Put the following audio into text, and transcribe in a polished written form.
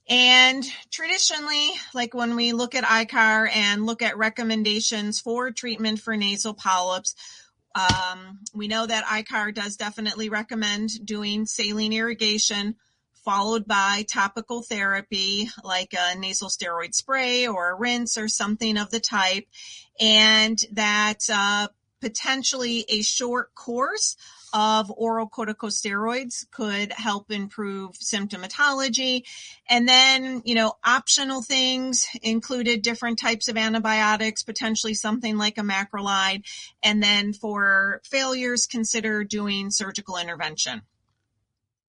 And traditionally, like when we look at ICAR and look at recommendations for treatment for nasal polyps, we know that ICAR does definitely recommend doing saline irrigation followed by topical therapy like a nasal steroid spray or a rinse or something of the type, and that potentially a short course of oral corticosteroids could help improve symptomatology. And then, optional things included different types of antibiotics, potentially something like a macrolide. And then for failures, consider doing surgical intervention.